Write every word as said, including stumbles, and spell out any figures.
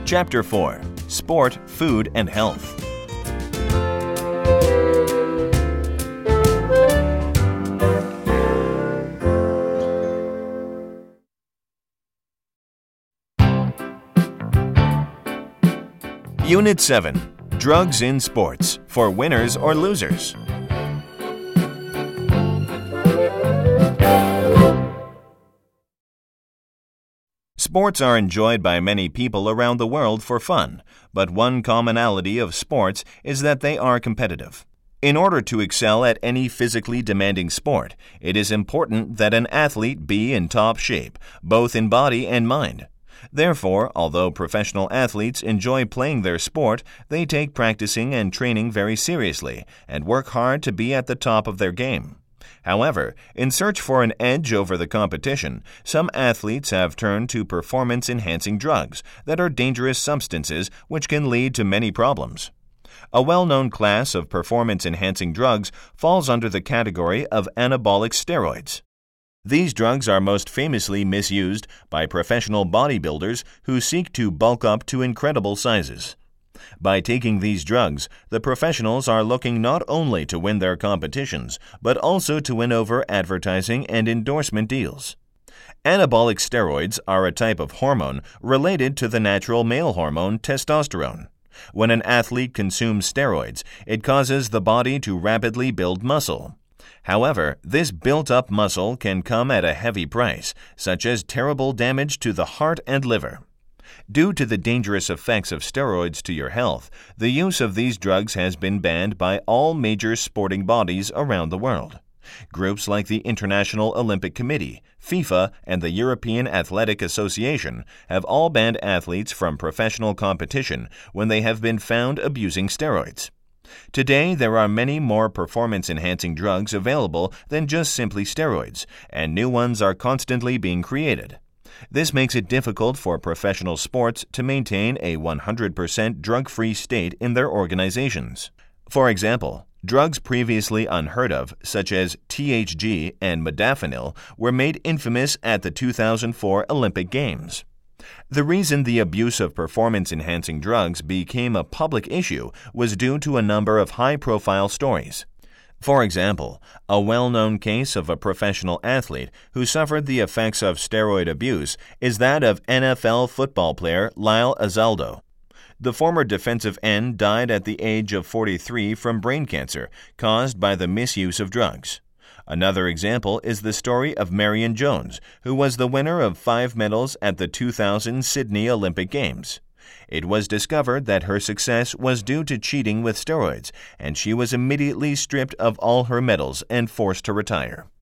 Chapter four. Sport, Food, and Health. Unit seven. Drugs in Sports, for Winners or Losers. Sports are enjoyed by many people around the world for fun, but one commonality of sports is that they are competitive. In order to excel at any physically demanding sport, it is important that an athlete be in top shape, both in body and mind. Therefore, although professional athletes enjoy playing their sport, they take practicing and training very seriously and work hard to be at the top of their game. However, in search for an edge over the competition, some athletes have turned to performance-enhancing drugs that are dangerous substances which can lead to many problems. A well-known class of performance-enhancing drugs falls under the category of anabolic steroids. These drugs are most famously misused by professional bodybuilders who seek to bulk up to incredible sizes. By taking these drugs, the professionals are looking not only to win their competitions, but also to win over advertising and endorsement deals. Anabolic steroids are a type of hormone related to the natural male hormone testosterone. When an athlete consumes steroids, it causes the body to rapidly build muscle. However, this built-up muscle can come at a heavy price, such as terrible damage to the heart and liver. Due to the dangerous effects of steroids to your health, the use of these drugs has been banned by all major sporting bodies around the world. Groups like the International Olympic Committee, FIFA, and the European Athletic Association have all banned athletes from professional competition when they have been found abusing steroids. Today, there are many more performance-enhancing drugs available than just simply steroids, and new ones are constantly being created. This makes it difficult for professional sports to maintain a one hundred percent drug-free state in their organizations. For example, drugs previously unheard of, such as T H G and modafinil, were made infamous at the two thousand four Olympic Games. The reason the abuse of performance-enhancing drugs became a public issue was due to a number of high-profile stories. For example, a well-known case of a professional athlete who suffered the effects of steroid abuse is that of N F L football player Lyle Alzado. The former defensive end died at the age of forty-three from brain cancer caused by the misuse of drugs. Another example is the story of Marion Jones, who was the winner of five medals at the two thousand Sydney Olympic Games. It was discovered that her success was due to cheating with steroids, and she was immediately stripped of all her medals and forced to retire.